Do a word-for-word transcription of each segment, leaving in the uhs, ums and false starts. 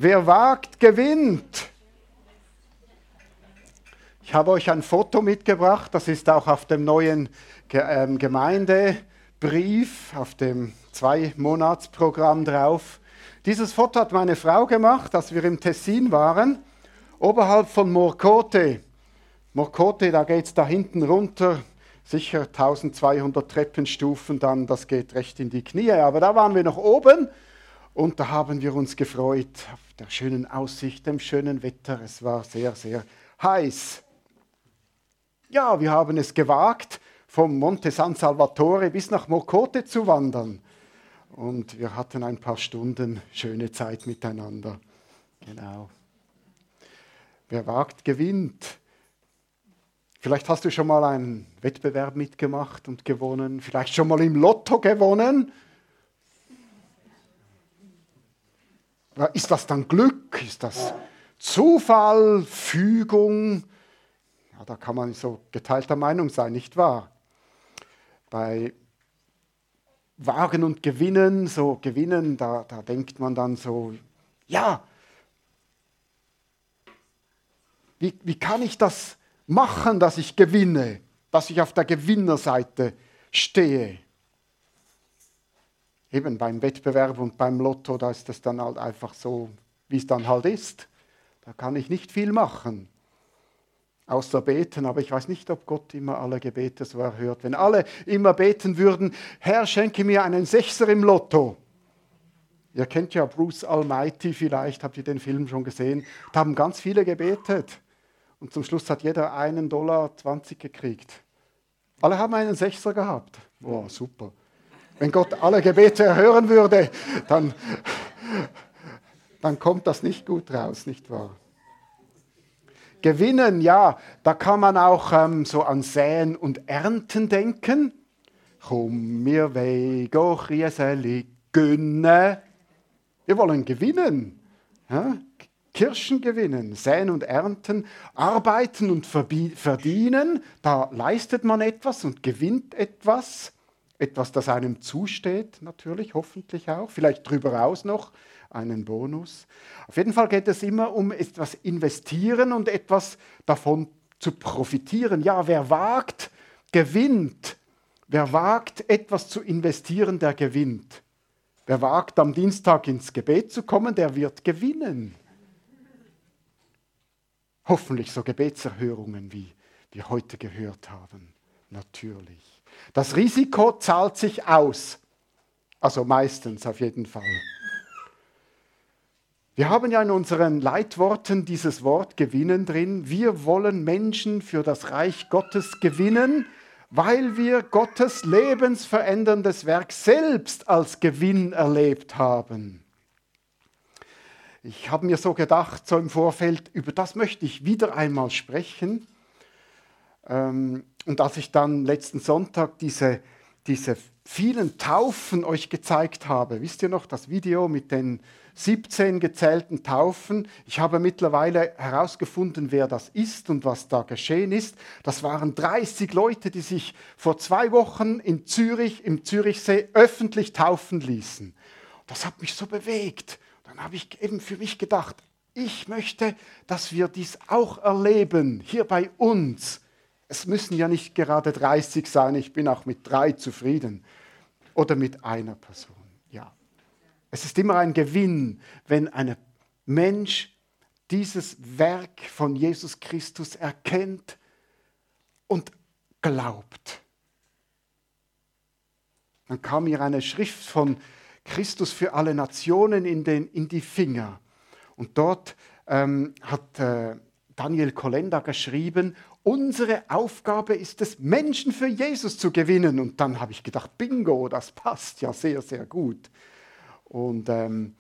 Wer wagt, gewinnt. Ich habe euch ein Foto mitgebracht, das ist auch auf dem neuen Gemeindebrief, auf dem Zwei-Monats-Programm drauf. Dieses Foto hat meine Frau gemacht, als wir im Tessin waren, oberhalb von Morcote. Morcote, da geht es da hinten runter, sicher eintausendzweihundert Treppenstufen, dann das geht recht in die Knie. Aber da waren wir noch oben und da haben wir uns gefreut auf der schönen Aussicht, dem schönen Wetter. Es war sehr, sehr heiß. Ja, wir haben es gewagt, vom Monte San Salvatore bis nach Morcote zu wandern. Und wir hatten ein paar Stunden schöne Zeit miteinander. Genau. Wer wagt, gewinnt. Vielleicht hast du schon mal einen Wettbewerb mitgemacht und gewonnen. Vielleicht schon mal im Lotto gewonnen. Ist das dann Glück? Ist das Zufall? Fügung? Ja, da kann man so geteilter Meinung sein, nicht wahr? Bei Wagen und Gewinnen, so Gewinnen, da, da denkt man dann so, ja, wie, wie kann ich das machen, dass ich gewinne, dass ich auf der Gewinnerseite stehe? Eben beim Wettbewerb und beim Lotto, da ist das dann halt einfach so, wie es dann halt ist. Da kann ich nicht viel machen. Außer beten, aber ich weiß nicht, ob Gott immer alle Gebete so erhört. Wenn alle immer beten würden, Herr, schenke mir einen Sechser im Lotto. Ihr kennt ja Bruce Almighty vielleicht, habt ihr den Film schon gesehen. Da haben ganz viele gebetet. Und zum Schluss hat jeder einen Dollar zwanzig gekriegt. Alle haben einen Sechser gehabt. Boah, super. Wenn Gott alle Gebete erhören würde, dann, dann kommt das nicht gut raus, nicht wahr? Gewinnen, ja, da kann man auch ähm, so an Säen und Ernten denken. Komm, wir wollen Rieseli gönnen. Wir wollen gewinnen. Ja? Kirschen gewinnen, säen und ernten, arbeiten und verdienen. Da leistet man etwas und gewinnt etwas. Etwas, das einem zusteht, natürlich, hoffentlich auch. Vielleicht darüber hinaus noch einen Bonus. Auf jeden Fall geht es immer um etwas investieren und etwas davon zu profitieren. Ja, wer wagt, gewinnt. Wer wagt, etwas zu investieren, der gewinnt. Wer wagt, am Dienstag ins Gebet zu kommen, der wird gewinnen. Hoffentlich so Gebetserhörungen, wie wir heute gehört haben. Natürlich. Das Risiko zahlt sich aus. Also meistens auf jeden Fall. Wir haben ja in unseren Leitworten dieses Wort gewinnen drin. Wir wollen Menschen für das Reich Gottes gewinnen, weil wir Gottes lebensveränderndes Werk selbst als Gewinn erlebt haben. Ich habe mir so gedacht, so im Vorfeld, über das möchte ich wieder einmal sprechen. Und als ich dann letzten Sonntag diese, diese vielen Taufen euch gezeigt habe, wisst ihr noch, das Video mit den siebzehn gezählten Taufen. Ich habe mittlerweile herausgefunden, wer das ist und was da geschehen ist. Das waren dreißig Leute, die sich vor zwei Wochen in Zürich, im Zürichsee öffentlich taufen ließen. Das hat mich so bewegt. Dann habe ich eben für mich gedacht, ich möchte, dass wir dies auch erleben, hier bei uns. Es müssen ja nicht gerade dreißig sein, ich bin auch mit drei zufrieden. Oder mit einer Person, ja. Es ist immer ein Gewinn, wenn ein Mensch dieses Werk von Jesus Christus erkennt und glaubt. Dann kam mir eine Schrift von Christus für alle Nationen in, den, in die Finger. Und dort ähm, hat äh, Daniel Kolenda geschrieben, unsere Aufgabe ist es, Menschen für Jesus zu gewinnen. Und dann habe ich gedacht, bingo, das passt ja sehr, sehr gut. Und ähm,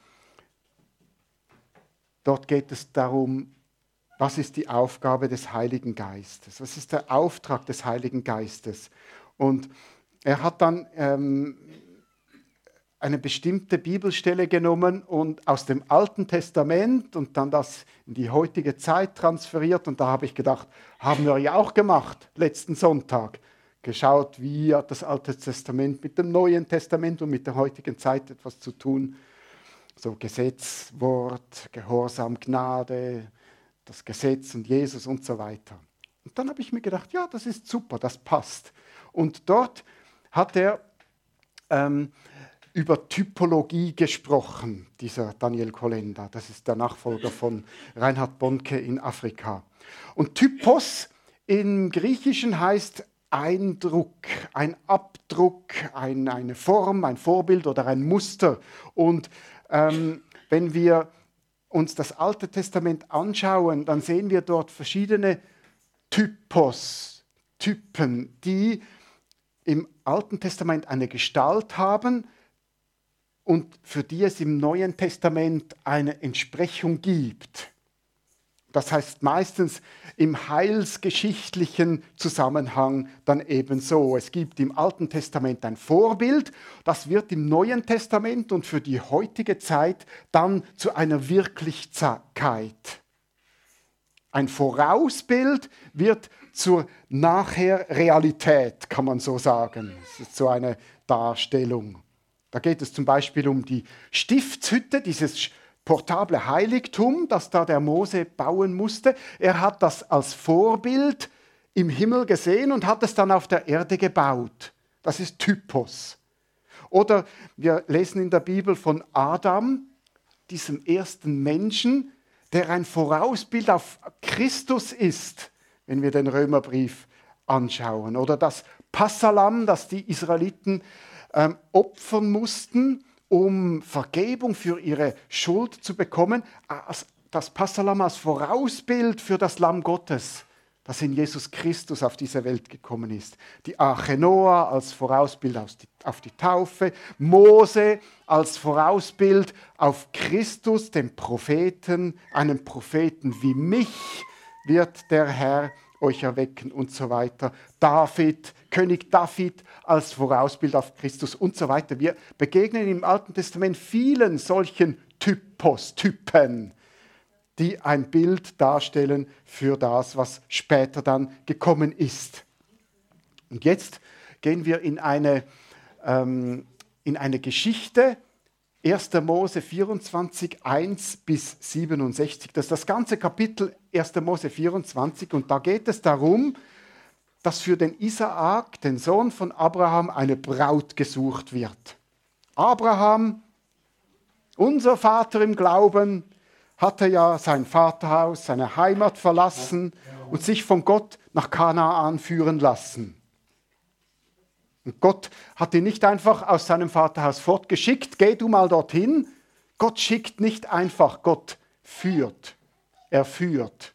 dort geht es darum, was ist die Aufgabe des Heiligen Geistes? Was ist der Auftrag des Heiligen Geistes? Und er hat dann ähm, eine bestimmte Bibelstelle genommen und aus dem Alten Testament und dann das in die heutige Zeit transferiert. Und da habe ich gedacht, haben wir ja auch gemacht, letzten Sonntag. Geschaut, wie hat das Alte Testament mit dem Neuen Testament und mit der heutigen Zeit etwas zu tun. So Gesetz, Wort, Gehorsam, Gnade, das Gesetz und Jesus und so weiter. Und dann habe ich mir gedacht, ja, das ist super, das passt. Und dort hat er ähm, über Typologie gesprochen, dieser Daniel Kolenda. Das ist der Nachfolger von Reinhard Bonnke in Afrika. Und Typos im Griechischen heißt Eindruck, ein Abdruck, ein, eine Form, ein Vorbild oder ein Muster. Und ähm, wenn wir uns das Alte Testament anschauen, dann sehen wir dort verschiedene Typos, Typen, die im Alten Testament eine Gestalt haben und für die es im Neuen Testament eine Entsprechung gibt. Das heißt meistens im heilsgeschichtlichen Zusammenhang dann ebenso. Es gibt im Alten Testament ein Vorbild, das wird im Neuen Testament und für die heutige Zeit dann zu einer Wirklichkeit. Ein Vorausbild wird zur nachher Realität, kann man so sagen. Das ist so eine Darstellung. Da geht es zum Beispiel um die Stiftshütte, dieses portable Heiligtum, das da der Mose bauen musste. Er hat das als Vorbild im Himmel gesehen und hat es dann auf der Erde gebaut. Das ist Typos. Oder wir lesen in der Bibel von Adam, diesem ersten Menschen, der ein Vorausbild auf Christus ist, wenn wir den Römerbrief anschauen. Oder das Passalam, das die Israeliten ähm, opfern mussten, um Vergebung für ihre Schuld zu bekommen. Das Passalam als Vorausbild für das Lamm Gottes, das in Jesus Christus auf diese Welt gekommen ist. Die Arche Noah als Vorausbild auf die Taufe. Mose als Vorausbild auf Christus, den Propheten. Einen Propheten wie mich wird der Herr euch erwecken und so weiter. David, König David als Vorausbild auf Christus und so weiter. Wir begegnen im Alten Testament vielen solchen Typos, Typen, die ein Bild darstellen für das, was später dann gekommen ist. Und jetzt gehen wir in eine, ähm, in eine Geschichte, erster Mose vierundzwanzig, eins bis siebenundsechzig. Das ist das ganze Kapitel erster Mose vierundzwanzig und da geht es darum, dass für den Isaak, den Sohn von Abraham, eine Braut gesucht wird. Abraham, unser Vater im Glauben, hatte ja sein Vaterhaus, seine Heimat verlassen und sich von Gott nach Kanaan führen lassen. Und Gott hat ihn nicht einfach aus seinem Vaterhaus fortgeschickt, geh du mal dorthin. Gott schickt nicht einfach, Gott führt. Er führt.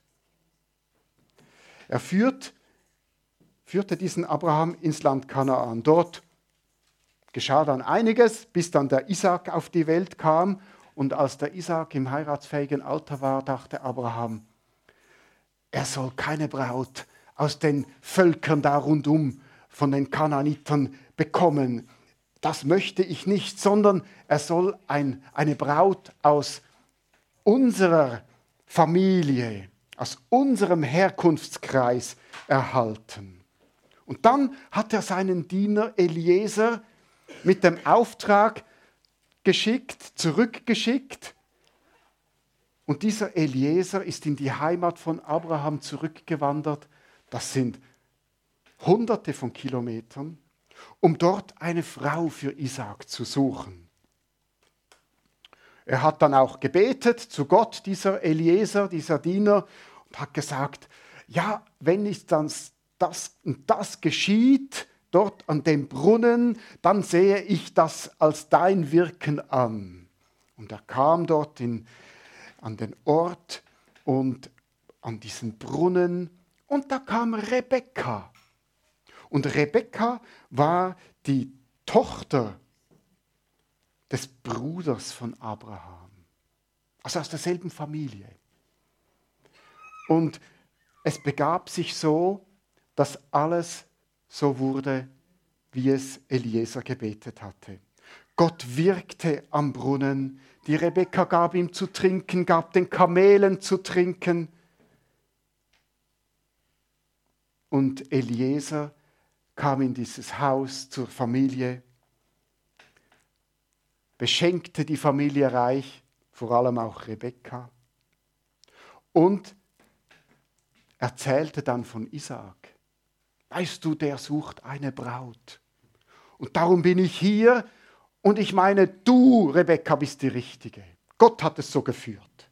Er führt, führte diesen Abraham ins Land Kanaan. Dort geschah dann einiges, bis dann der Isaak auf die Welt kam. Und als der Isaak im heiratsfähigen Alter war, dachte Abraham, er soll keine Braut aus den Völkern da rundum von den Kanaanitern bekommen. Das möchte ich nicht, sondern er soll ein, eine Braut aus unserer Familie, aus unserem Herkunftskreis erhalten. Und dann hat er seinen Diener Eliezer mit dem Auftrag geschickt, zurückgeschickt. Und dieser Eliezer ist in die Heimat von Abraham zurückgewandert. Das sind Hunderte von Kilometern, um dort eine Frau für Isaak zu suchen. Er hat dann auch gebetet zu Gott, dieser Eliezer, dieser Diener, und hat gesagt, ja, wenn ich dann das und das geschieht, dort an dem Brunnen, dann sehe ich das als dein Wirken an. Und er kam dort in, an den Ort und an diesen Brunnen und da kam Rebekka. Und Rebekka war die Tochter des Bruders von Abraham, also aus derselben Familie. Und es begab sich so, dass alles so wurde, wie es Eliezer gebetet hatte. Gott wirkte am Brunnen, die Rebekka gab ihm zu trinken, gab den Kamelen zu trinken. Und Eliezer kam in dieses Haus zur Familie, beschenkte die Familie reich, vor allem auch Rebekka. Und erzählte dann von Isaak. Weißt du, der sucht eine Braut. Und darum bin ich hier und ich meine, du, Rebekka, bist die Richtige. Gott hat es so geführt.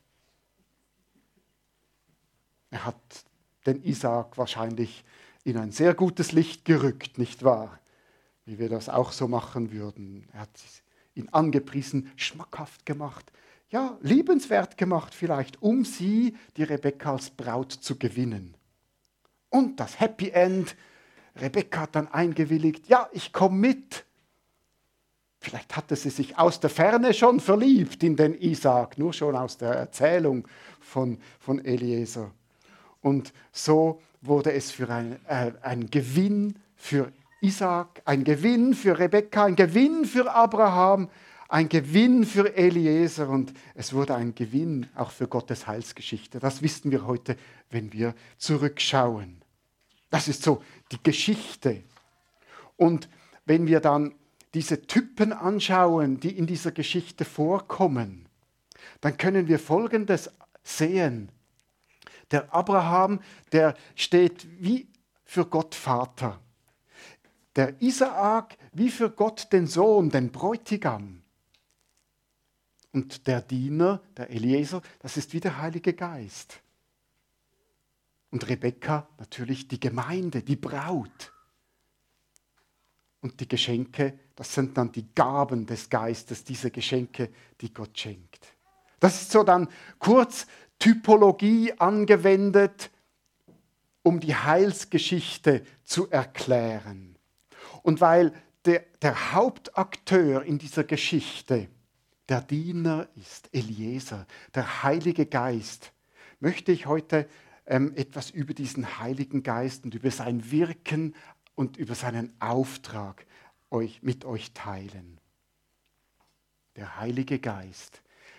Er hat den Isaak wahrscheinlich in ein sehr gutes Licht gerückt, nicht wahr? Wie wir das auch so machen würden. Er hat ihn angepriesen, schmackhaft gemacht. Ja, liebenswert gemacht vielleicht, um sie, die Rebekka, als Braut zu gewinnen. Und das Happy End, Rebekka hat dann eingewilligt, ja, ich komme mit. Vielleicht hatte sie sich aus der Ferne schon verliebt in den Isaak, nur schon aus der Erzählung von, von Eliezer. Und so wurde es für ein, äh, ein Gewinn für Isaak, ein Gewinn für Rebekka, ein Gewinn für Abraham, ein Gewinn für Eliezer und es wurde ein Gewinn auch für Gottes Heilsgeschichte. Das wissen wir heute, wenn wir zurückschauen. Das ist so die Geschichte. Und wenn wir dann diese Typen anschauen, die in dieser Geschichte vorkommen, dann können wir Folgendes sehen. Der Abraham, der steht wie für Gott Vater. Der Isaak wie für Gott den Sohn, den Bräutigam. Und der Diener, der Eliezer, das ist wie der Heilige Geist. Und Rebekka natürlich die Gemeinde, die Braut. Und die Geschenke, das sind dann die Gaben des Geistes, diese Geschenke, die Gott schenkt. Das ist so dann kurz Typologie angewendet, um die Heilsgeschichte zu erklären. Und weil der, der Hauptakteur in dieser Geschichte der Diener ist, Eliezer, der Heilige Geist, möchte ich heute ähm, etwas über diesen Heiligen Geist und über sein Wirken und über seinen Auftrag euch, mit euch teilen. Der Heilige Geist.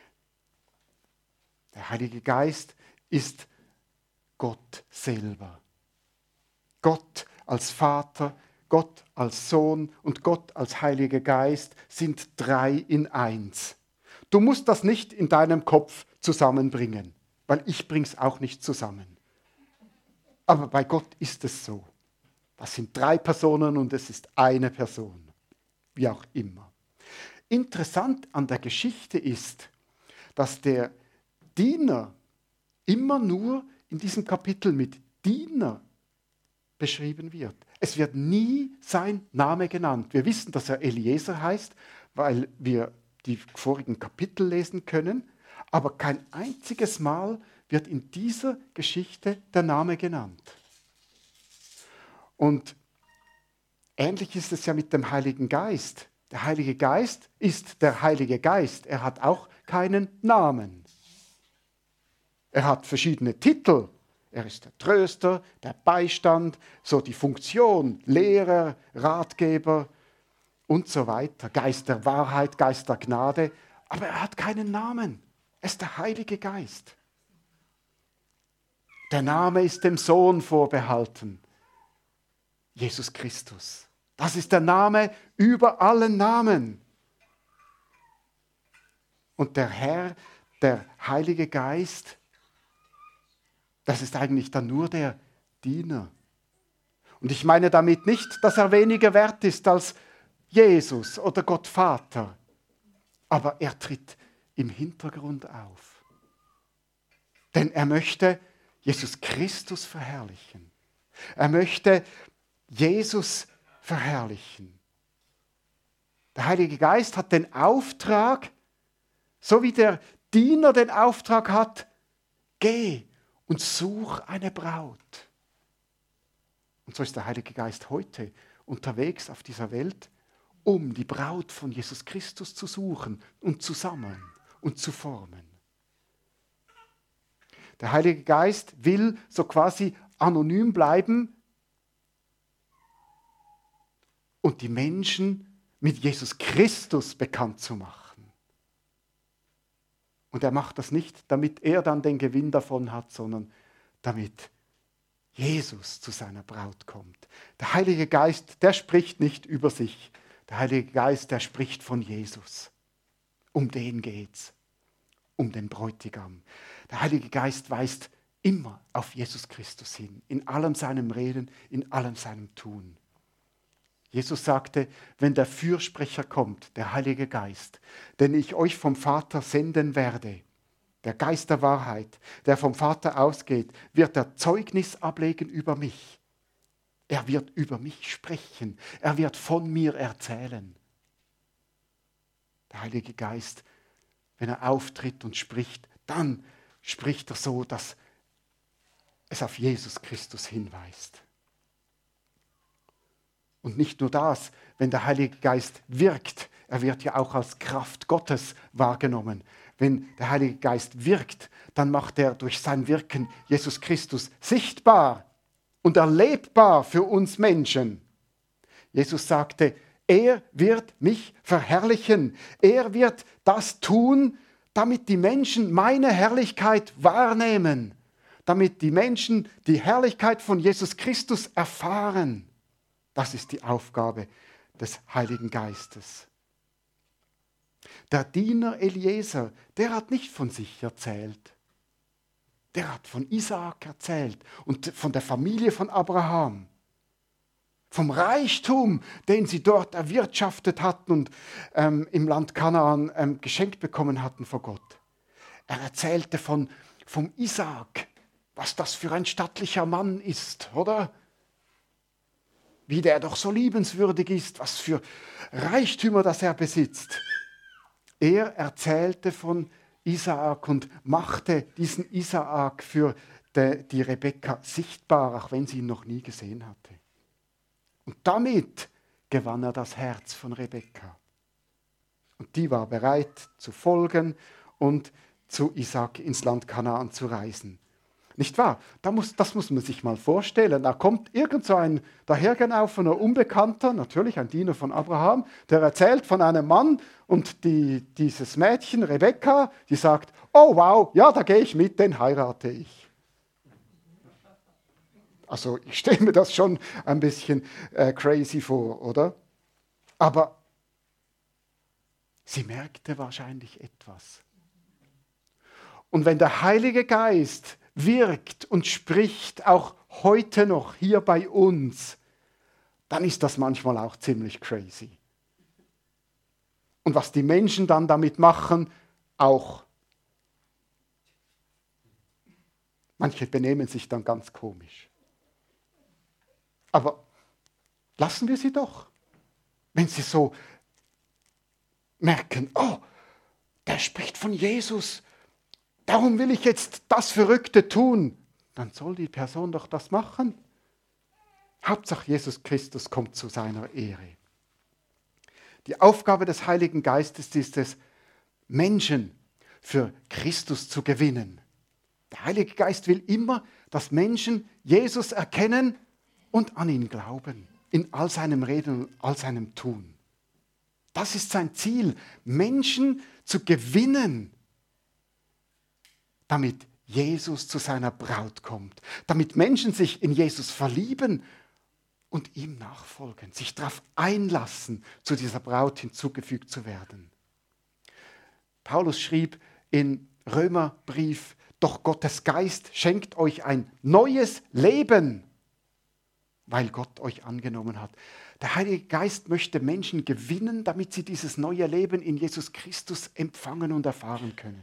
Der Heilige Geist ist Gott selber. Gott als Vater, Gott als Sohn und Gott als Heiliger Geist sind drei in eins. Du musst das nicht in deinem Kopf zusammenbringen, weil ich bringe es auch nicht zusammen. Aber bei Gott ist es so. Das sind drei Personen und es ist eine Person, wie auch immer. Interessant an der Geschichte ist, dass der Diener immer nur in diesem Kapitel mit Diener beschrieben wird. Es wird nie sein Name genannt. Wir wissen, dass er Eliezer heißt, weil wir die vorigen Kapitel lesen können, aber kein einziges Mal wird in dieser Geschichte der Name genannt. Und ähnlich ist es ja mit dem Heiligen Geist. Der Heilige Geist ist der Heilige Geist. Er hat auch keinen Namen. Er hat verschiedene Titel. Er ist der Tröster, der Beistand, so die Funktion, Lehrer, Ratgeber und so weiter. Geist der Wahrheit, Geist der Gnade. Aber er hat keinen Namen. Er ist der Heilige Geist. Der Name ist dem Sohn vorbehalten. Jesus Christus. Das ist der Name über allen Namen. Und der Herr, der Heilige Geist, das ist eigentlich dann nur der Diener. Und ich meine damit nicht, dass er weniger wert ist als Jesus oder Gott Vater. Aber er tritt im Hintergrund auf. Denn er möchte Jesus Christus verherrlichen. Er möchte Jesus verherrlichen. Der Heilige Geist hat den Auftrag, so wie der Diener den Auftrag hat, geh und such eine Braut. Und so ist der Heilige Geist heute unterwegs auf dieser Welt, um die Braut von Jesus Christus zu suchen und zu sammeln und zu formen. Der Heilige Geist will so quasi anonym bleiben und die Menschen mit Jesus Christus bekannt zu machen. Und er macht das nicht, damit er dann den Gewinn davon hat, sondern damit Jesus zu seiner Braut kommt. Der Heilige Geist, der spricht nicht über sich. Der Heilige Geist, der spricht von Jesus. Um den geht's. um den Bräutigam. Der Heilige Geist weist immer auf Jesus Christus hin, in allem seinem Reden, in allem seinem Tun. Jesus sagte, wenn der Fürsprecher kommt, der Heilige Geist, den ich euch vom Vater senden werde, der Geist der Wahrheit, der vom Vater ausgeht, wird er Zeugnis ablegen über mich. Er wird über mich sprechen. Er wird von mir erzählen. Der Heilige Geist, wenn er auftritt und spricht, dann spricht er so, dass es auf Jesus Christus hinweist. Und nicht nur das, wenn der Heilige Geist wirkt, er wird ja auch als Kraft Gottes wahrgenommen. Wenn der Heilige Geist wirkt, dann macht er durch sein Wirken Jesus Christus sichtbar und erlebbar für uns Menschen. Jesus sagte, er wird mich verherrlichen. Er wird das tun, damit die Menschen meine Herrlichkeit wahrnehmen. Damit die Menschen die Herrlichkeit von Jesus Christus erfahren. Das ist die Aufgabe des Heiligen Geistes. Der Diener Eliezer, der hat nicht von sich erzählt. Der hat von Isaak erzählt und von der Familie von Abraham. Vom Reichtum, den sie dort erwirtschaftet hatten und ähm, im Land Kanaan ähm, geschenkt bekommen hatten vor Gott. Er erzählte von, vom Isaak, was das für ein stattlicher Mann ist, oder? Wie der doch so liebenswürdig ist, was für Reichtümer das er besitzt. Er erzählte von Isaak und machte diesen Isaak für die, die Rebekka sichtbar, auch wenn sie ihn noch nie gesehen hatte. Und damit gewann er das Herz von Rebekka. Und die war bereit zu folgen und zu Isaak ins Land Kanaan zu reisen. Nicht wahr? Da muss, das muss man sich mal vorstellen. Da kommt irgend so ein dahergelaufener Unbekannter, natürlich ein Diener von Abraham, der erzählt von einem Mann und die, dieses Mädchen, Rebekka, die sagt, oh wow, ja, da gehe ich mit, den heirate ich. Also ich stelle mir das schon ein bisschen äh, crazy vor, oder? Aber sie merkte wahrscheinlich etwas. Und wenn der Heilige Geist wirkt und spricht, auch heute noch hier bei uns, dann ist das manchmal auch ziemlich crazy. Und was die Menschen dann damit machen, auch. Manche benehmen sich dann ganz komisch. Aber lassen wir sie doch. Wenn sie so merken, oh, der spricht von Jesus, darum will ich jetzt das Verrückte tun, dann soll die Person doch das machen. Hauptsache Jesus Christus kommt zu seiner Ehre. Die Aufgabe des Heiligen Geistes ist es, Menschen für Christus zu gewinnen. Der Heilige Geist will immer, dass Menschen Jesus erkennen und an ihn glauben, in all seinem Reden und all seinem Tun. Das ist sein Ziel, Menschen zu gewinnen, damit Jesus zu seiner Braut kommt, damit Menschen sich in Jesus verlieben und ihm nachfolgen, sich darauf einlassen, zu dieser Braut hinzugefügt zu werden. Paulus schrieb in Römerbrief, doch Gottes Geist schenkt euch ein neues Leben, weil Gott euch angenommen hat. Der Heilige Geist möchte Menschen gewinnen, damit sie dieses neue Leben in Jesus Christus empfangen und erfahren können.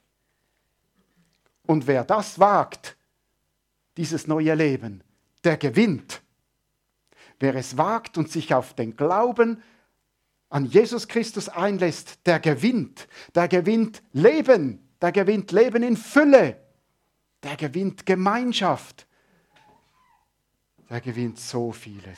Und wer das wagt, dieses neue Leben, der gewinnt. Wer es wagt und sich auf den Glauben an Jesus Christus einlässt, der gewinnt. Der gewinnt Leben, der gewinnt Leben in Fülle, der gewinnt Gemeinschaft, der gewinnt so vieles.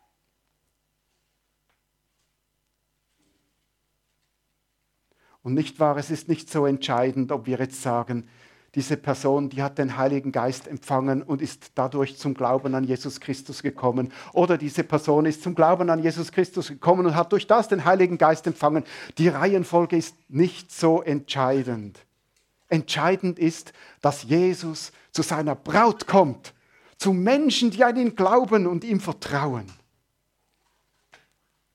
Und nicht wahr, es ist nicht so entscheidend, ob wir jetzt sagen, diese Person, die hat den Heiligen Geist empfangen und ist dadurch zum Glauben an Jesus Christus gekommen. Oder diese Person ist zum Glauben an Jesus Christus gekommen und hat durch das den Heiligen Geist empfangen. Die Reihenfolge ist nicht so entscheidend. Entscheidend ist, dass Jesus zu seiner Braut kommt, zu Menschen, die an ihn glauben und ihm vertrauen.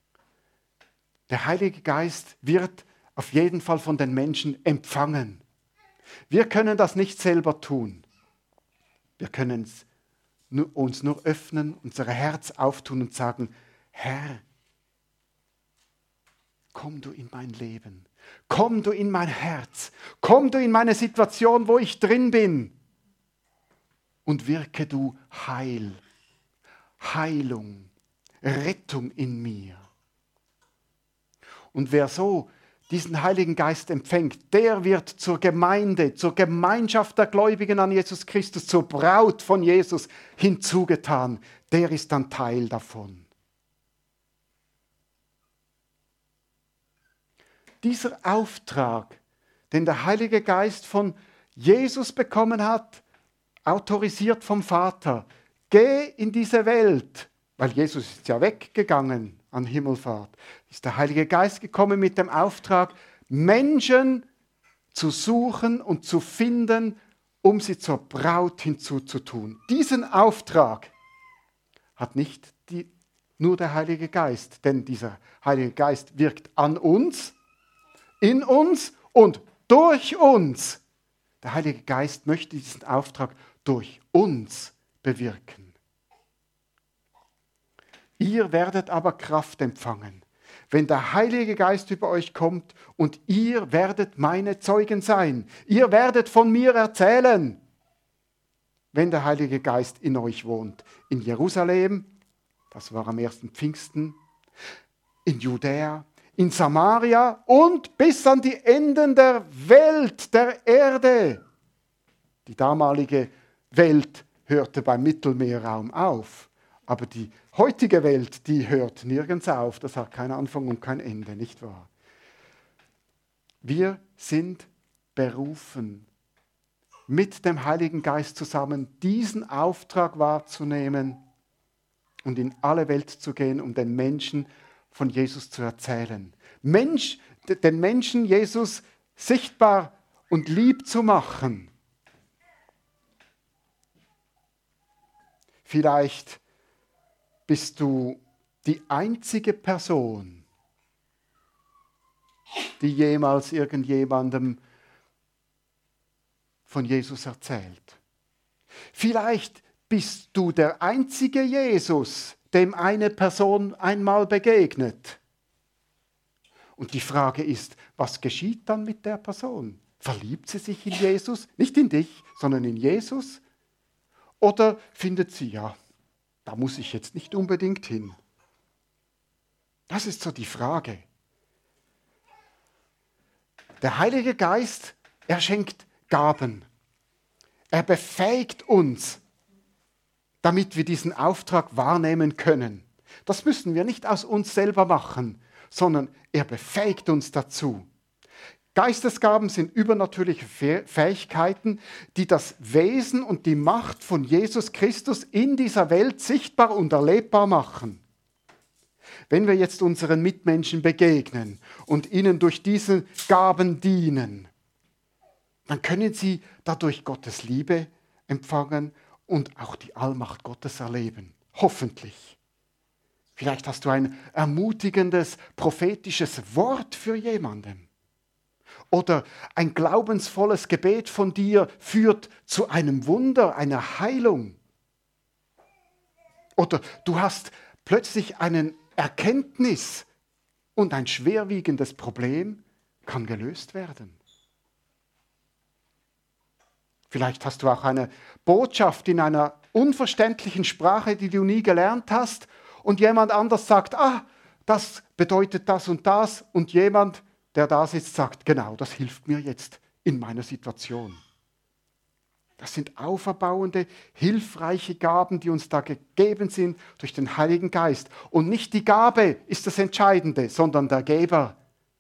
Der Heilige Geist wird auf jeden Fall von den Menschen empfangen. Wir können das nicht selber tun. Wir können es uns nur öffnen, unser Herz auftun und sagen, Herr, komm du in mein Leben, komm du in mein Herz, komm du in meine Situation, wo ich drin bin und wirke du Heil, Heilung, Rettung in mir. Und wer so diesen Heiligen Geist empfängt, der wird zur Gemeinde, zur Gemeinschaft der Gläubigen an Jesus Christus, zur Braut von Jesus hinzugetan. Der ist dann Teil davon. Dieser Auftrag, den der Heilige Geist von Jesus bekommen hat, autorisiert vom Vater, geh in diese Welt, weil Jesus ist ja weggegangen an Himmelfahrt, ist der Heilige Geist gekommen mit dem Auftrag, Menschen zu suchen und zu finden, um sie zur Braut hinzuzutun. Diesen Auftrag hat nicht die, nur der Heilige Geist, denn dieser Heilige Geist wirkt an uns, in uns und durch uns. Der Heilige Geist möchte diesen Auftrag durch uns bewirken. Ihr werdet aber Kraft empfangen, wenn der Heilige Geist über euch kommt und ihr werdet meine Zeugen sein. Ihr werdet von mir erzählen, wenn der Heilige Geist in euch wohnt. In Jerusalem, das war am ersten Pfingsten, in Judäa, in Samaria und bis an die Enden der Welt, der Erde. Die damalige Welt hörte beim Mittelmeerraum auf. Aber die heutige Welt, die hört nirgends auf. Das hat keinen Anfang und kein Ende, nicht wahr? Wir sind berufen, mit dem Heiligen Geist zusammen diesen Auftrag wahrzunehmen und in alle Welt zu gehen, um den Menschen von Jesus zu erzählen. Mensch, den Menschen Jesus sichtbar und lieb zu machen. Vielleicht bist du die einzige Person, die jemals irgendjemandem von Jesus erzählt. Vielleicht bist du der einzige Jesus, dem eine Person einmal begegnet. Und die Frage ist, was geschieht dann mit der Person? Verliebt sie sich in Jesus? Nicht in dich, sondern in Jesus? Oder findet sie, ja, da muss ich jetzt nicht unbedingt hin? Das ist so die Frage. Der Heilige Geist, er schenkt Gaben. Er befähigt uns, damit wir diesen Auftrag wahrnehmen können. Das müssen wir nicht aus uns selber machen, sondern er befähigt uns dazu. Geistesgaben sind übernatürliche Fähigkeiten, die das Wesen und die Macht von Jesus Christus in dieser Welt sichtbar und erlebbar machen. Wenn wir jetzt unseren Mitmenschen begegnen und ihnen durch diese Gaben dienen, dann können sie dadurch Gottes Liebe empfangen und auch die Allmacht Gottes erleben. Hoffentlich. Vielleicht hast du ein ermutigendes, prophetisches Wort für jemanden. Oder ein glaubensvolles Gebet von dir führt zu einem Wunder, einer Heilung. Oder du hast plötzlich eine Erkenntnis und ein schwerwiegendes Problem kann gelöst werden. Vielleicht hast du auch eine Botschaft in einer unverständlichen Sprache, die du nie gelernt hast, und jemand anders sagt, ah, das bedeutet das und das, und jemand, der da sitzt, sagt, genau, das hilft mir jetzt in meiner Situation. Das sind auferbauende, hilfreiche Gaben, die uns da gegeben sind durch den Heiligen Geist. Und nicht die Gabe ist das Entscheidende, sondern der Geber.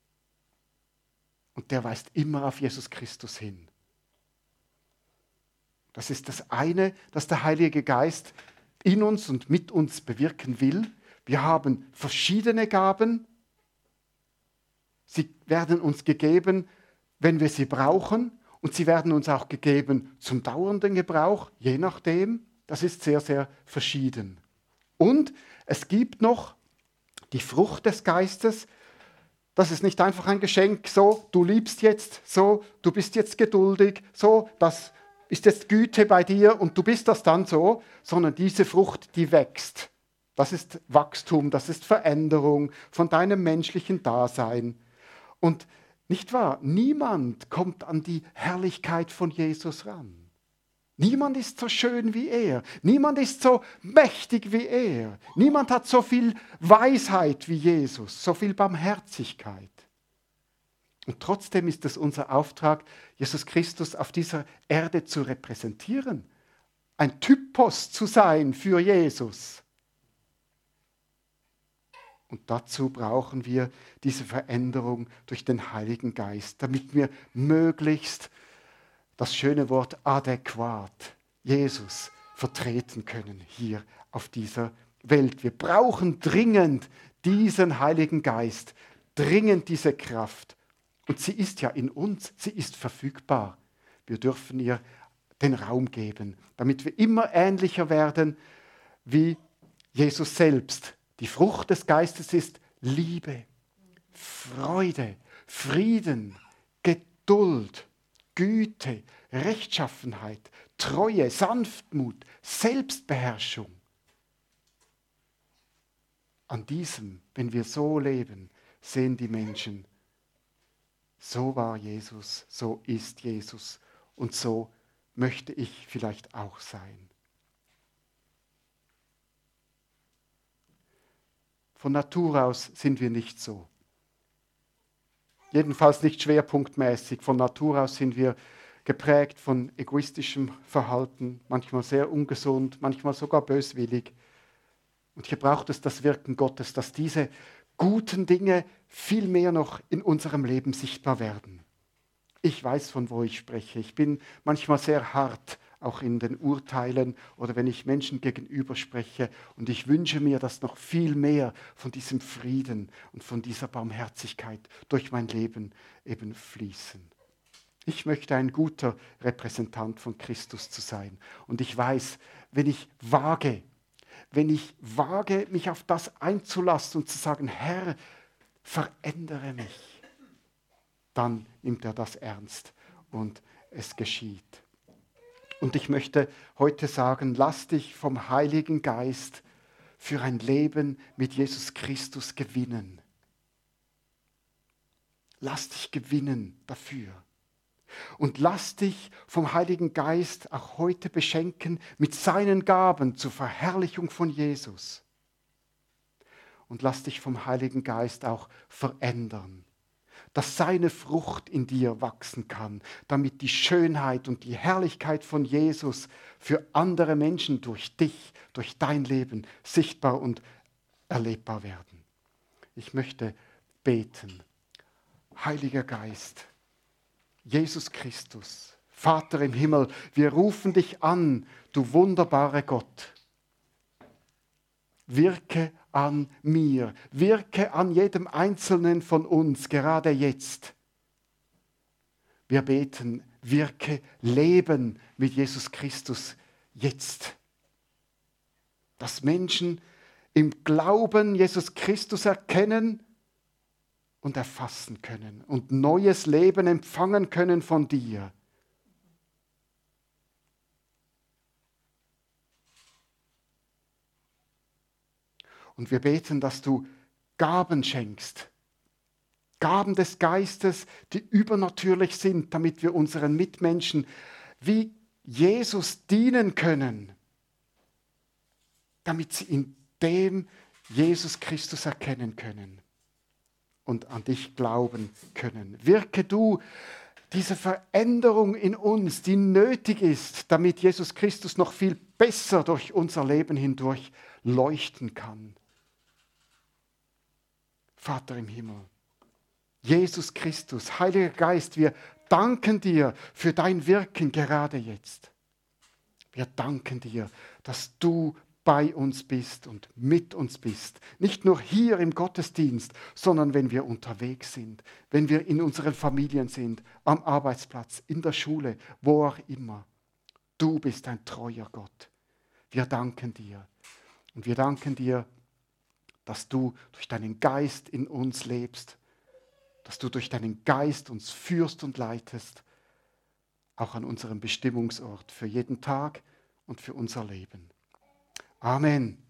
Und der weist immer auf Jesus Christus hin. Das ist das eine, das der Heilige Geist in uns und mit uns bewirken will. Wir haben verschiedene Gaben. Sie werden uns gegeben, wenn wir sie brauchen. Und sie werden uns auch gegeben zum dauernden Gebrauch, je nachdem. Das ist sehr, sehr verschieden. Und es gibt noch die Frucht des Geistes. Das ist nicht einfach ein Geschenk, so, du liebst jetzt, so, du bist jetzt geduldig, so, das ist jetzt Güte bei dir und du bist das dann so, sondern diese Frucht, die wächst. Das ist Wachstum, das ist Veränderung von deinem menschlichen Dasein. Und nicht wahr, niemand kommt an die Herrlichkeit von Jesus ran. Niemand ist so schön wie er. Niemand ist so mächtig wie er. Niemand hat so viel Weisheit wie Jesus, so viel Barmherzigkeit. Und trotzdem ist es unser Auftrag, Jesus Christus auf dieser Erde zu repräsentieren. Ein Typos zu sein für Jesus. Und dazu brauchen wir diese Veränderung durch den Heiligen Geist, damit wir möglichst das schöne Wort adäquat, Jesus, vertreten können hier auf dieser Welt. Wir brauchen dringend diesen Heiligen Geist, dringend diese Kraft. Und sie ist ja in uns, sie ist verfügbar. Wir dürfen ihr den Raum geben, damit wir immer ähnlicher werden wie Jesus selbst. Die Frucht des Geistes ist Liebe, Freude, Frieden, Geduld, Güte, Rechtschaffenheit, Treue, Sanftmut, Selbstbeherrschung. An diesem, wenn wir so leben, sehen die Menschen, so war Jesus, so ist Jesus und so möchte ich vielleicht auch sein. Von Natur aus sind wir nicht so. Jedenfalls nicht schwerpunktmäßig. Von Natur aus sind wir geprägt von egoistischem Verhalten, manchmal sehr ungesund, manchmal sogar böswillig. Und hier braucht es das Wirken Gottes, dass diese guten Dinge viel mehr noch in unserem Leben sichtbar werden. Ich weiß, von wo ich spreche. Ich bin manchmal sehr hart, auch in den Urteilen oder wenn ich Menschen gegenüber spreche. Und ich wünsche mir, dass noch viel mehr von diesem Frieden und von dieser Barmherzigkeit durch mein Leben eben fließen. Ich möchte ein guter Repräsentant von Christus zu sein. Und ich weiß, wenn ich wage, wenn ich wage, mich auf das einzulassen und zu sagen, Herr, verändere mich, dann nimmt er das ernst und es geschieht. Und ich möchte heute sagen, lass dich vom Heiligen Geist für ein Leben mit Jesus Christus gewinnen. Lass dich gewinnen dafür. Und lass dich vom Heiligen Geist auch heute beschenken mit seinen Gaben zur Verherrlichung von Jesus. Und lass dich vom Heiligen Geist auch verändern, dass seine Frucht in dir wachsen kann, damit die Schönheit und die Herrlichkeit von Jesus für andere Menschen durch dich, durch dein Leben sichtbar und erlebbar werden. Ich möchte beten. Heiliger Geist, Jesus Christus, Vater im Himmel, wir rufen dich an, du wunderbarer Gott. Wirke an mir, wirke an jedem Einzelnen von uns, gerade jetzt. Wir beten, wirke Leben mit Jesus Christus jetzt. Dass Menschen im Glauben Jesus Christus erkennen und erfassen können und neues Leben empfangen können von dir. Und wir beten, dass du Gaben schenkst. Gaben des Geistes, die übernatürlich sind, damit wir unseren Mitmenschen wie Jesus dienen können. Damit sie in dem Jesus Christus erkennen können und an dich glauben können. Wirke du diese Veränderung in uns, die nötig ist, damit Jesus Christus noch viel besser durch unser Leben hindurch leuchten kann. Vater im Himmel, Jesus Christus, Heiliger Geist, wir danken dir für dein Wirken gerade jetzt. Wir danken dir, dass du bei uns bist und mit uns bist. Nicht nur hier im Gottesdienst, sondern wenn wir unterwegs sind, wenn wir in unseren Familien sind, am Arbeitsplatz, in der Schule, wo auch immer. Du bist ein treuer Gott. Wir danken dir. Und wir danken dir, dass du durch deinen Geist in uns lebst dass du durch deinen Geist uns führst und leitest, auch an unserem Bestimmungsort für jeden Tag und für unser Leben. Amen.